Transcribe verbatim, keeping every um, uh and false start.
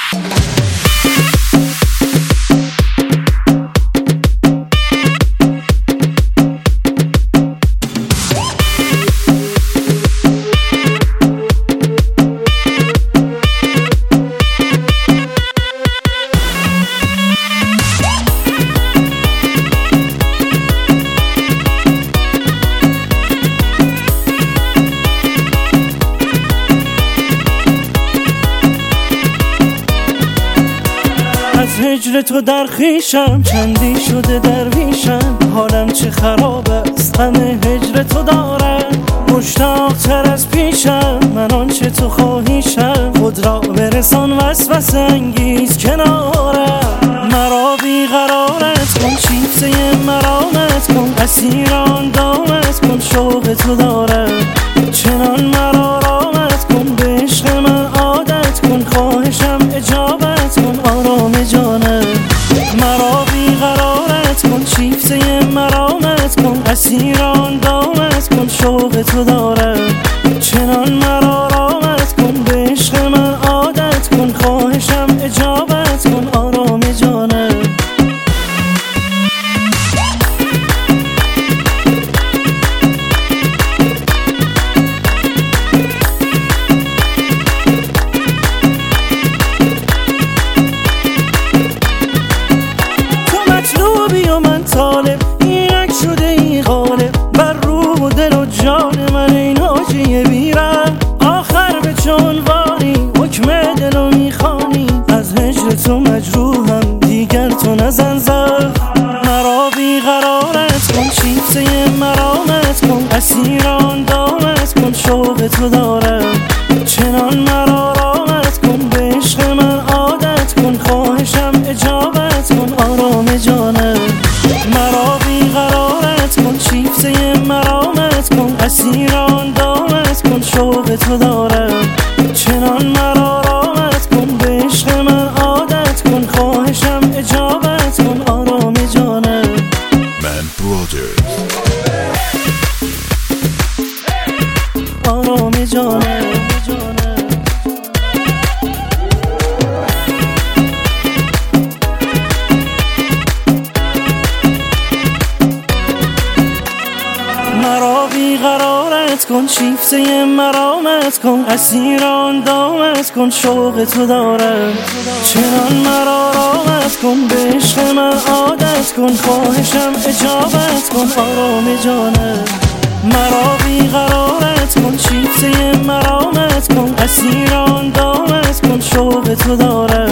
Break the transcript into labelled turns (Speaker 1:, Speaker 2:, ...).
Speaker 1: از هجر تو در خویشم چندی شده درویشم، حالم چه خراب است غم هجر تو دارم. مشتاق تر از پیشم من آنچه تو خواهیشم، خود را برسان وسوسه انگیز کنارم. مرا بیقرارت کن چیفته مرامت کن، اسیر آن دامت کن شوق تو دارم. چنان مرا رامت کن به عشق من عادت کن، خواهشم اجابت کن آرام جانم. مرا بیقرارت کن چیفته مرامت کن، اسیر آن دامت کن شوق تو دارم. چنان مرا رامت کن به عشق من عادت کن، خواهشم اجابت کن آرام جانم. طالب اینک شده ای غالب بر روح و دل و جان من، این حاجی بیرم آخر به چنوانی حکم دلو میخوانی. از هجر تو مجروحم دیگر تو نزن زخم. مرا بیقرارت کن چیفته مرامت کن، اسیر آن دامت کن شوق تو دارم. چنان مرا رامت کن به عشق من عادت کن، خواهشم اجابت کن آرام جانم. مرا بیقرارت کن چیفته مرامت کن، اسیر آن دامت کن شوق تو دارم. چنان مرا رامت کن به عشق من عادت کن، خواهشم اجابت کن آرام جانم.
Speaker 2: من برادرز
Speaker 1: آرام جانم. مرا بیقرارت کن چیفته مرامت کن، اسیر آن دامت کن شوق تو دارم. چنان مرا رامت کن به عشق من عادت کن، خواهشم اجابت کن آرام جانم. مرا بیقرارت کن چیفته مرامت کن، اسیر آن دامت کن شوق تو دارم.